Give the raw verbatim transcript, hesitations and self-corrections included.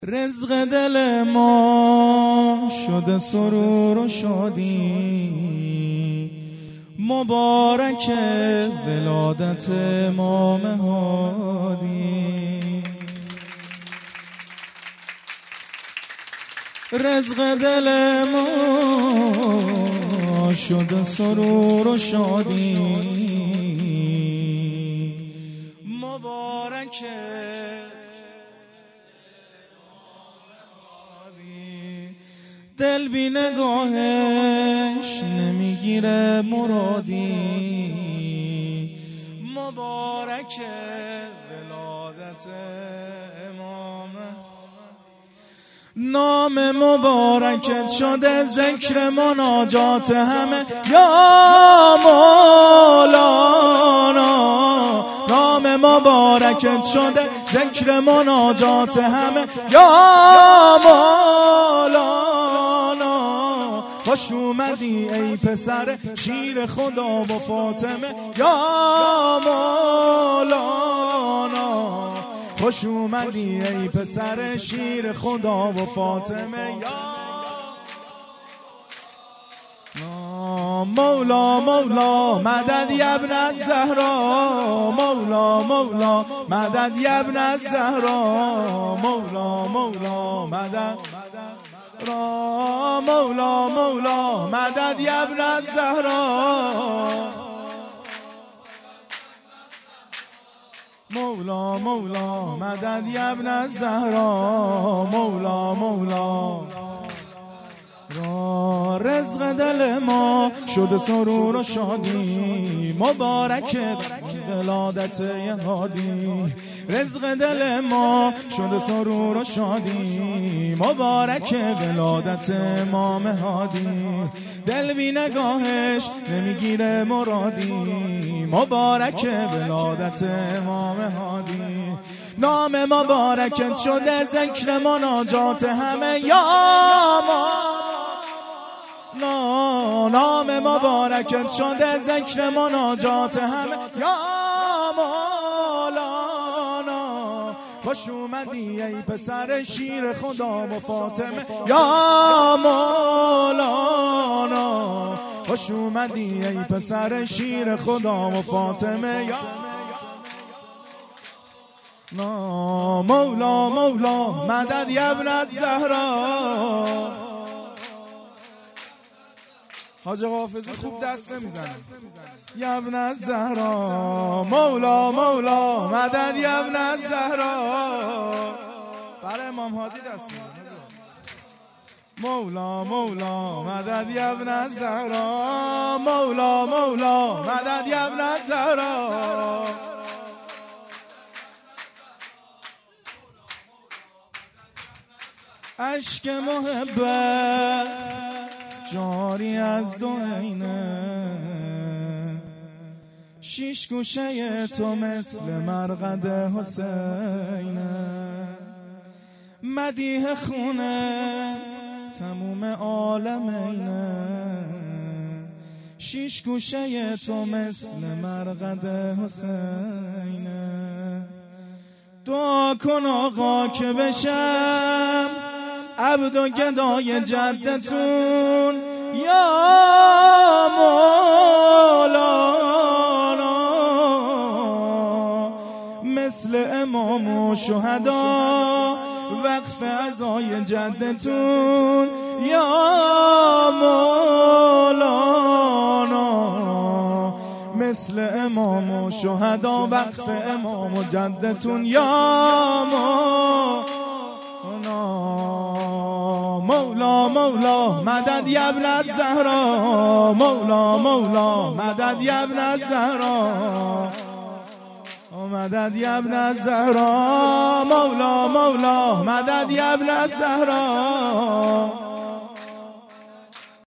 رزق دل ما شده سرور و شادی، مبارک ولادت امام هادی. رزق دل ما شده سرور و شادی، مبارک دل بی نگاهش نمیگیره مرادی، مبارک ولادت امام. نام مبارکت شده ذکر مناجات همه یا مولانا. نام مبارکت شده ذکر مناجات همه یا مولانا. خوش اومدی ای پسر شیر خدا و فاطمه یا مولانا. خوش اومدی ای پسر شیر خدا و فاطمه یا مولا. مولا مدد یا ابن الزهرا، مولا مولا مدد یا ابن الزهرا، مولا مولا مدد را، مولا مولا مدد یا ابن الزهرا، مولا مولا مدد یا ابن الزهرا، مولا مولا را. رزق دل ما شده سرور و شادی، مبارک ولادت هادی. رزق دل ما شده سرور و شادی، مبارک ولادت امام هادی. دل بی نگاهش نمیگیره مرادی، مبارک ولادت امام هادی. نام مبارکت شده ذکر مناجات همه یا مولانا. نام مبارکت شده ذکر مناجات همه یا مولانا. خوش اومدی ای پسر شیر خدا و فاطمه یا مولانا. خوش اومدی ای پسر شیر خدا و فاطمه یا مولا. مولا مدد یا ابن الزهرا. حاج حافظی خوب دست نمیزنه. یا ابن الزهرا، مولا مولا مدد یا ابن الزهرا. برای امام هادی دست میزنه. مولا مولا مدد یا ابن الزهرا، مولا مولا مدد یا ابن الزهرا. اشک محبت جاری از دو عینه، شیش گوشه تو مثل مرقد حسینه. مدیح خونه تموم عالم اینه، شیش گوشه تو مثل مرقد حسینه. دعا کن آقا که بشم عبد و گدای جدتون یا مولانا. مثل امام و شهدا وقف عزای جدتون یا مولانا. مثل امام و شهدا وقف امام و جدتون یا مولانا. مولا مولا مدد یا ابن الزهرا، مولا مولا مدد یا ابن الزهرا، مدد یا ابن الزهرا، مولا مولا مدد یا ابن الزهرا.